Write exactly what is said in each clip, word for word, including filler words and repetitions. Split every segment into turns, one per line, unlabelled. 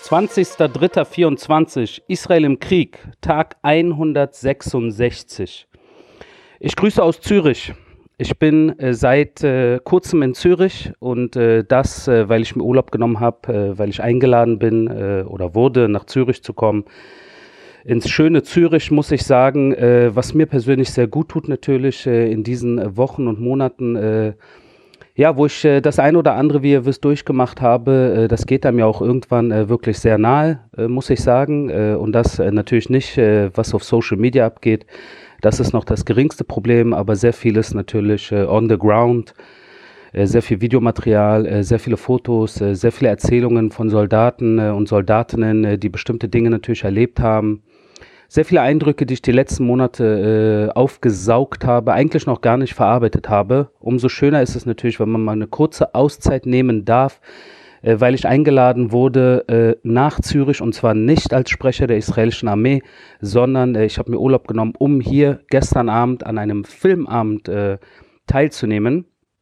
zwanzigster dritter vierundzwanzig, Israel im Krieg, Tag hundertsechsundsechzig. Ich grüße aus Zürich. Ich bin äh, seit äh, kurzem in Zürich und äh, das, äh, weil ich mir Urlaub genommen habe, äh, weil ich eingeladen bin äh, oder wurde, nach Zürich zu kommen. Ins schöne Zürich, muss ich sagen, äh, was mir persönlich sehr gut tut natürlich äh, in diesen Wochen und Monaten, äh, ja, wo ich äh, das ein oder andere, wie ihr wisst, durchgemacht habe. Äh, das geht einem ja auch irgendwann äh, wirklich sehr nahe, äh, muss ich sagen. Äh, und das äh, natürlich nicht, äh, was auf Social Media abgeht. Das ist noch das geringste Problem, aber sehr vieles natürlich äh, on the ground. Äh, sehr viel Videomaterial, äh, sehr viele Fotos, äh, sehr viele Erzählungen von Soldaten äh, und Soldatinnen, äh, die bestimmte Dinge natürlich erlebt haben. Sehr viele Eindrücke, die ich die letzten Monate äh, aufgesaugt habe, eigentlich noch gar nicht verarbeitet habe. Umso schöner ist es natürlich, wenn man mal eine kurze Auszeit nehmen darf, äh, weil ich eingeladen wurde äh, nach Zürich, und zwar nicht als Sprecher der israelischen Armee, sondern äh, ich habe mir Urlaub genommen, um hier gestern Abend an einem Filmabend äh, teilzunehmen.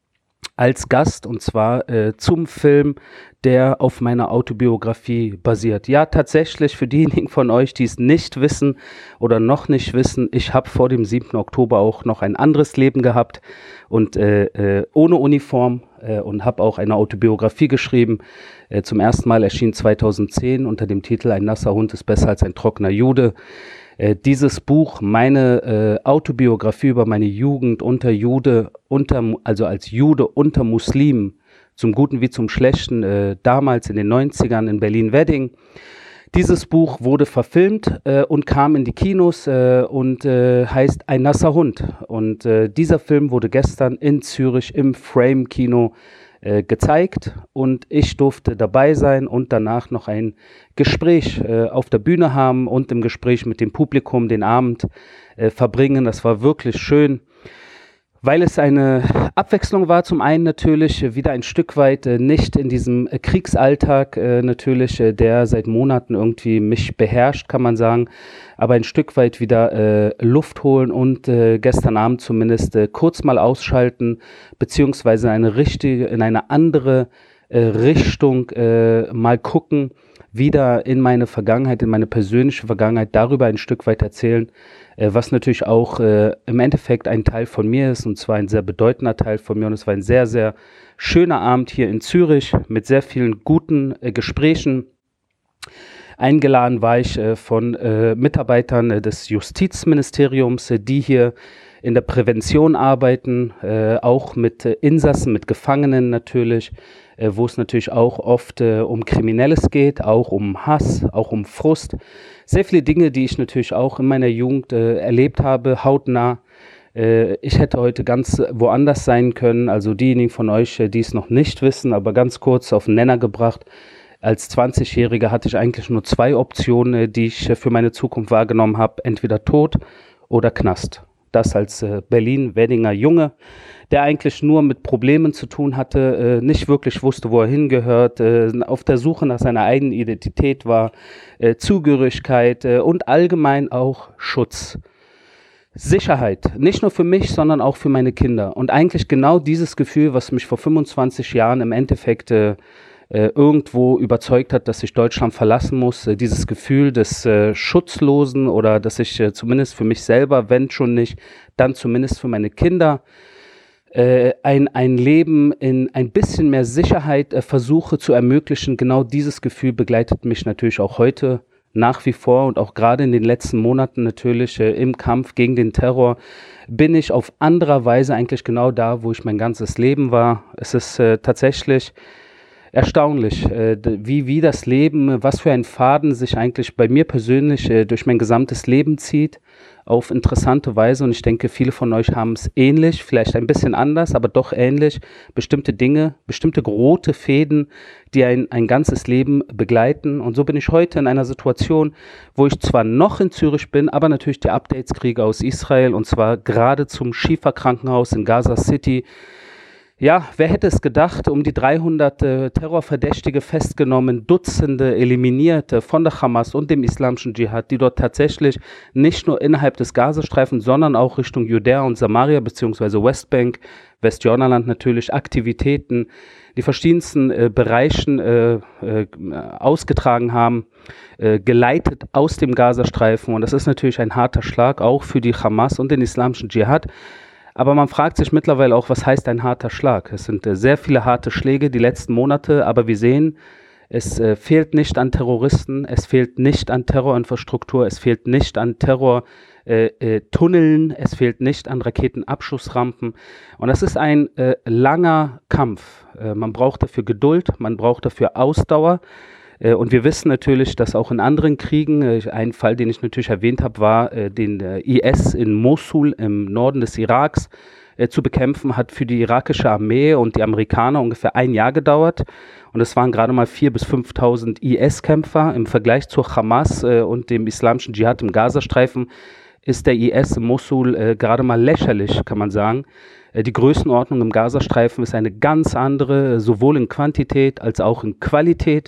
Als Gast, und zwar äh, zum Film, der auf meiner Autobiografie basiert. Ja, tatsächlich, für diejenigen von euch, die es nicht wissen oder noch nicht wissen, ich habe vor dem siebten Oktober auch noch ein anderes Leben gehabt und äh, äh, ohne Uniform äh, und habe auch eine Autobiografie geschrieben. Äh, zum ersten Mal erschien zweitausendzehn unter dem Titel Ein nasser Hund ist besser als ein trockener Jude. Äh, dieses Buch, meine äh, Autobiografie über meine Jugend unter Jude, unter, also als Jude unter Muslimen, zum Guten wie zum Schlechten, äh, damals in den neunzigern in Berlin-Wedding. Dieses Buch wurde verfilmt äh, und kam in die Kinos äh, und äh, heißt Ein nasser Hund. Und äh, dieser Film wurde gestern in Zürich im Frame-Kino äh, gezeigt und ich durfte dabei sein und danach noch ein Gespräch äh, auf der Bühne haben und im Gespräch mit dem Publikum den Abend äh, verbringen. Das war wirklich schön, weil es eine Abwechslung war, zum einen natürlich äh, wieder ein Stück weit äh, nicht in diesem äh, Kriegsalltag äh, natürlich, äh, der seit Monaten irgendwie mich beherrscht, kann man sagen, aber ein Stück weit wieder äh, Luft holen und äh, gestern Abend zumindest äh, kurz mal ausschalten, beziehungsweise in eine richtige, in eine andere äh, Richtung äh, mal gucken, wieder in meine Vergangenheit, in meine persönliche Vergangenheit, darüber ein Stück weit erzählen, äh, was natürlich auch äh, im Endeffekt ein Teil von mir ist, und zwar ein sehr bedeutender Teil von mir. Und es war ein sehr, sehr schöner Abend hier in Zürich mit sehr vielen guten äh, Gesprächen. Eingeladen war ich äh, von äh, Mitarbeitern äh, des Justizministeriums, äh, die hier in der Prävention arbeiten, äh, auch mit äh, Insassen, mit Gefangenen natürlich, äh, wo es natürlich auch oft äh, um Kriminelles geht, auch um Hass, auch um Frust. Sehr viele Dinge, die ich natürlich auch in meiner Jugend äh, erlebt habe, hautnah. Äh, ich hätte heute ganz woanders sein können, also diejenigen von euch, äh, die es noch nicht wissen, aber ganz kurz auf den Nenner gebracht. Als zwanzigjähriger hatte ich eigentlich nur zwei Optionen, äh, die ich äh, für meine Zukunft wahrgenommen habe, entweder Tod oder Knast. Das als äh, Berlin-Weddinger Junge, der eigentlich nur mit Problemen zu tun hatte, äh, nicht wirklich wusste, wo er hingehört, äh, auf der Suche nach seiner eigenen Identität war, äh, Zugehörigkeit äh, und allgemein auch Schutz. Sicherheit, nicht nur für mich, sondern auch für meine Kinder. Und eigentlich genau dieses Gefühl, was mich vor fünfundzwanzig Jahren im Endeffekt äh, äh, irgendwo überzeugt hat, dass ich Deutschland verlassen muss, äh, dieses Gefühl des äh, Schutzlosen oder dass ich äh, zumindest für mich selber, wenn schon nicht, dann zumindest für meine Kinder äh, ein, ein Leben in ein bisschen mehr Sicherheit äh, versuche zu ermöglichen. Genau dieses Gefühl begleitet mich natürlich auch heute nach wie vor und auch gerade in den letzten Monaten natürlich äh, im Kampf gegen den Terror bin ich auf anderer Weise eigentlich genau da, wo ich mein ganzes Leben war. Es ist äh, tatsächlich erstaunlich, äh, wie, wie das Leben, was für ein Faden sich eigentlich bei mir persönlich äh, durch mein gesamtes Leben zieht, auf interessante Weise. Und ich denke, viele von euch haben es ähnlich, vielleicht ein bisschen anders, aber doch ähnlich. Bestimmte Dinge, bestimmte rote Fäden, die ein, ein ganzes Leben begleiten. Und so bin ich heute in einer Situation, wo ich zwar noch in Zürich bin, aber natürlich die Updates kriege aus Israel, und zwar gerade zum Shifa-Krankenhaus in Gaza City. Ja, wer hätte es gedacht, um die dreihundert äh, Terrorverdächtige festgenommen, Dutzende eliminierte von der Hamas und dem islamischen Dschihad, die dort tatsächlich nicht nur innerhalb des Gazastreifens, sondern auch Richtung Judäa und Samaria beziehungsweise Westbank, Westjordanland natürlich, Aktivitäten, die verschiedensten äh, Bereichen äh, äh, ausgetragen haben, äh, geleitet aus dem Gazastreifen. Und das ist natürlich ein harter Schlag, auch für die Hamas und den islamischen Dschihad. Aber man fragt sich mittlerweile auch, was heißt ein harter Schlag? Es sind äh, sehr viele harte Schläge die letzten Monate, aber wir sehen, es äh, fehlt nicht an Terroristen, es fehlt nicht an Terrorinfrastruktur, es fehlt nicht an Terrortunneln, äh, äh, es fehlt nicht an Raketenabschussrampen. Und das ist ein äh, langer Kampf. Äh, man braucht dafür Geduld, man braucht dafür Ausdauer. Und wir wissen natürlich, dass auch in anderen Kriegen, ein Fall, den ich natürlich erwähnt habe, war, den I S in Mosul im Norden des Iraks zu bekämpfen, hat für die irakische Armee und die Amerikaner ungefähr ein Jahr gedauert. Und es waren gerade mal viertausend bis fünftausend I S-Kämpfer. Im Vergleich zur Hamas und dem islamischen Dschihad im Gazastreifen ist der I S in Mosul gerade mal lächerlich, kann man sagen. Die Größenordnung im Gazastreifen ist eine ganz andere, sowohl in Quantität als auch in Qualität.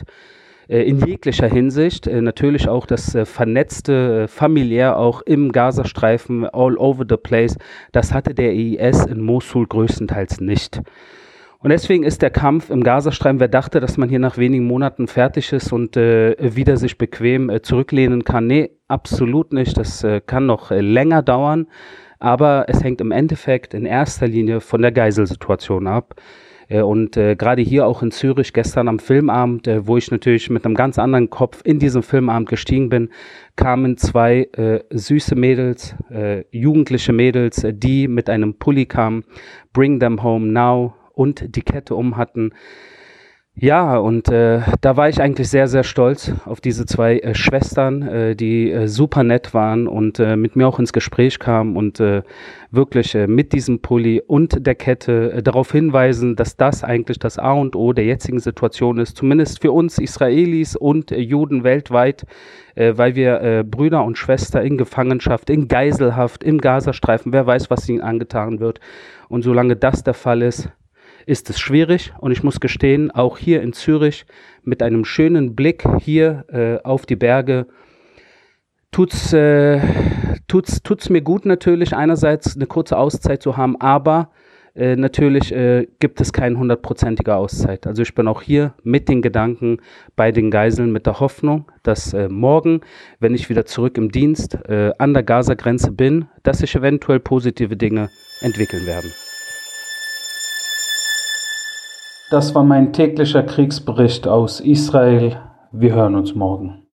In jeglicher Hinsicht, natürlich auch das vernetzte, familiär auch im Gazastreifen, all over the place, das hatte der I S in Mosul größtenteils nicht. Und deswegen ist der Kampf im Gazastreifen, wer dachte, dass man hier nach wenigen Monaten fertig ist und äh, wieder sich bequem äh, zurücklehnen kann, nee, absolut nicht, das äh, kann noch äh, länger dauern, aber es hängt im Endeffekt in erster Linie von der Geiselsituation ab. Und äh, gerade hier auch in Zürich gestern am Filmabend, äh, wo ich natürlich mit einem ganz anderen Kopf in diesen Filmabend gestiegen bin, kamen zwei äh, süße Mädels, äh, jugendliche Mädels, äh, die mit einem Pulli kamen, Bring Them Home Now und die Kette um hatten. Ja, und äh, da war ich eigentlich sehr, sehr stolz auf diese zwei äh, Schwestern, äh, die äh, super nett waren und äh, mit mir auch ins Gespräch kamen und äh, wirklich äh, mit diesem Pulli und der Kette äh, darauf hinweisen, dass das eigentlich das A und O der jetzigen Situation ist, zumindest für uns Israelis und äh, Juden weltweit, äh, weil wir äh, Brüder und Schwester in Gefangenschaft, in Geiselhaft, im Gazastreifen, wer weiß, was ihnen angetan wird. Und solange das der Fall ist, ist es schwierig, und ich muss gestehen, auch hier in Zürich mit einem schönen Blick hier äh, auf die Berge tut's, äh, tut's, tut's mir gut natürlich, einerseits eine kurze Auszeit zu haben, aber äh, natürlich äh, gibt es keine hundertprozentige Auszeit. Also ich bin auch hier mit den Gedanken bei den Geiseln, mit der Hoffnung, dass äh, morgen, wenn ich wieder zurück im Dienst äh, an der Gaza-Grenze bin, dass sich eventuell positive Dinge entwickeln werden. Das war mein täglicher Kriegsbericht aus Israel. Wir hören uns morgen.